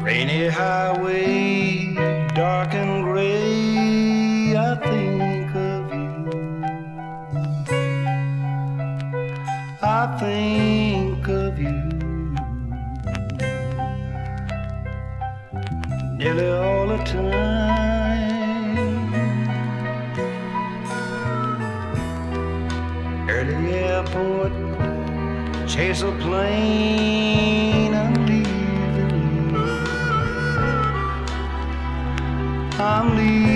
Rainy highway, dark and gray, I think of you. I think of you. Nearly all the time. Early airport, chase a plane, I'm leaving you. I'm leaving